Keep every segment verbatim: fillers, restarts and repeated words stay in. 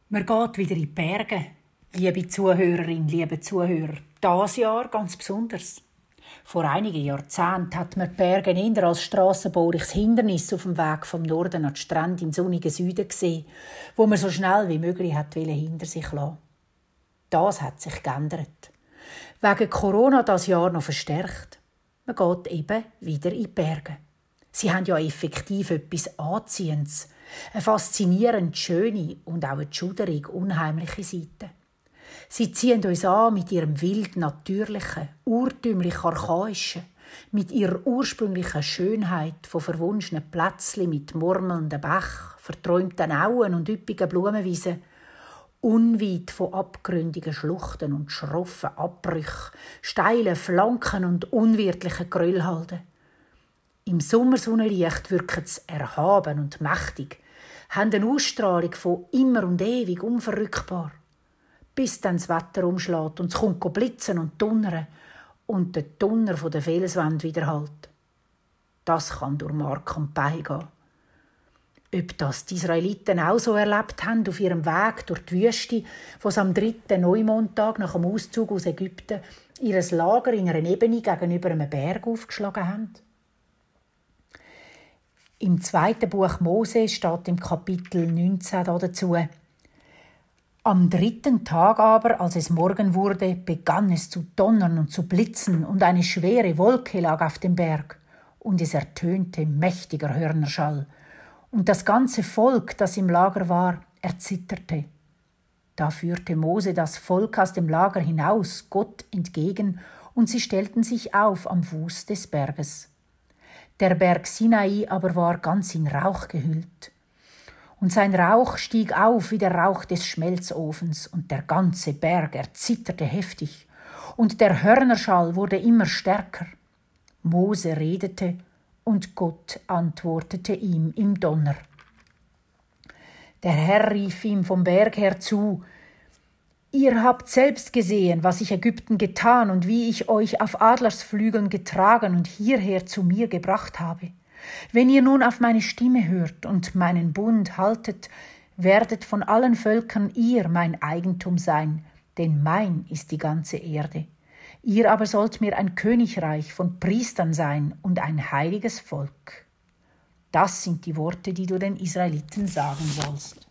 Man geht wieder in die Berge, liebe Zuhörerin, liebe Zuhörer. Dieses Jahr ganz besonders. Vor einigen Jahrzehnten hat man die Berge eher als strassenbauliches Hindernis auf dem Weg vom Norden an die Strände im sonnigen Süden gesehen, wo man so schnell wie möglich hat hinter sich lassen. Das hat sich geändert. Wegen Corona das Jahr noch verstärkt. Man geht eben wieder in die Berge. Sie haben ja effektiv etwas Anziehendes, eine faszinierend schöne und auch eine schuderig unheimliche Seite. Sie ziehen uns an mit ihrem wild natürlichen, urtümlich archaischen, mit ihrer ursprünglichen Schönheit von verwunschenen Plätzchen mit murmelnden Bach, verträumten Auen und üppigen Blumenwiesen, unweit von abgründigen Schluchten und schroffen Abbrüchen, steilen Flanken und unwirtlichen Geröllhalden. Im Sommersonnenlicht wirken sie erhaben und mächtig, haben eine Ausstrahlung von immer und ewig unverrückbar. Bis dann das Wetter umschlägt und es kommt blitzen und donnern und der Donner von der Felswand widerhallt. Das kann durch Mark und Bein gehen. Ob das die Israeliten auch so erlebt haben auf ihrem Weg durch die Wüste, wo sie am dritten Neumondtag nach dem Auszug aus Ägypten ihr Lager in einer Ebene gegenüber einem Berg aufgeschlagen haben? Im zweiten Buch Mose steht im Kapitel neunzehn dazu: Am dritten Tag aber, als es Morgen wurde, begann es zu donnern und zu blitzen, und eine schwere Wolke lag auf dem Berg, und es ertönte mächtiger Hörnerschall, und das ganze Volk, das im Lager war, erzitterte. Da führte Mose das Volk aus dem Lager hinaus, Gott entgegen, und sie stellten sich auf am Fuß des Berges. Der Berg Sinai aber war ganz in Rauch gehüllt. Und sein Rauch stieg auf wie der Rauch des Schmelzofens, und der ganze Berg erzitterte heftig, und der Hörnerschall wurde immer stärker. Mose redete, und Gott antwortete ihm im Donner. Der Herr rief ihm vom Berg her zu: Ihr habt selbst gesehen, was ich Ägypten getan und wie ich euch auf Adlersflügeln getragen und hierher zu mir gebracht habe. Wenn ihr nun auf meine Stimme hört und meinen Bund haltet, werdet von allen Völkern ihr mein Eigentum sein, denn mein ist die ganze Erde. Ihr aber sollt mir ein Königreich von Priestern sein und ein heiliges Volk. Das sind die Worte, die du den Israeliten sagen sollst.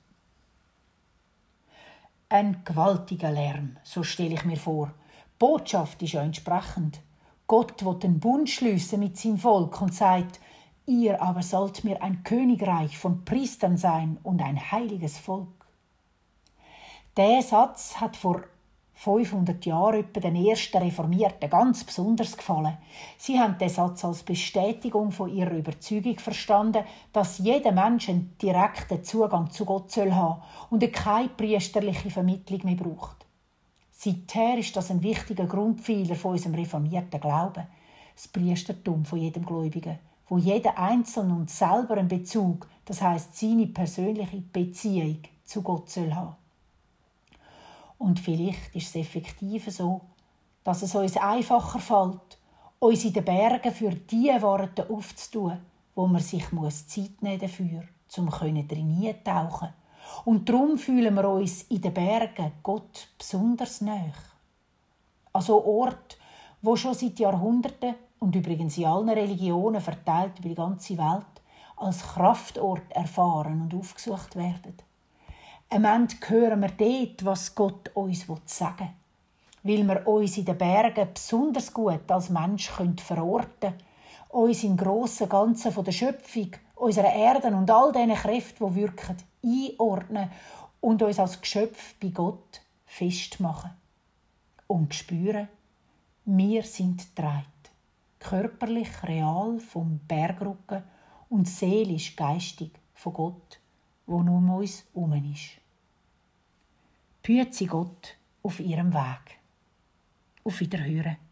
Ein gewaltiger Lärm, so stelle ich mir vor. Die Botschaft ist ja entsprechend. Gott will den Bund schliessen mit seinem Volk und sagt: Ihr aber sollt mir ein Königreich von Priestern sein und ein heiliges Volk. Der Satz hat vor fünfhundert Jahren etwa den ersten Reformierten ganz besonders gefallen. Sie haben den Satz als Bestätigung von ihrer Überzeugung verstanden, dass jeder Mensch einen direkten Zugang zu Gott soll haben und er keine priesterliche Vermittlung mehr braucht. Seither ist das ein wichtiger Grundpfeiler von unserem reformierten Glauben, das Priestertum von jedem Gläubigen, wo jeder Einzelne und selber einen Bezug, das heisst seine persönliche Beziehung zu Gott soll haben. Und vielleicht ist es effektiv so, dass es uns einfacher fällt, uns in den Bergen für die Worte aufzutun, wo man sich Zeit nehmen dafür, um drin tauchen. Und darum fühlen wir uns in den Bergen Gott besonders nahe. An so Ort, wo schon seit Jahrhunderten und übrigens in allen Religionen verteilt über die ganze Welt als Kraftort erfahren und aufgesucht werden. Am Ende hören wir dort, was Gott uns sagen will, weil wir uns in den Bergen besonders gut als Mensch verorten können, uns im grossen Ganzen von der Schöpfung, unserer Erde und all diesen Kräften, die wirken, einordnen und uns als Geschöpf bei Gott festmachen. Und spüren, wir sind getragen, körperlich real vom Bergrücken und seelisch geistig von Gott, wo nur um uns herum ist. Behüte sie Gott auf ihrem Weg. Auf Wiederhören.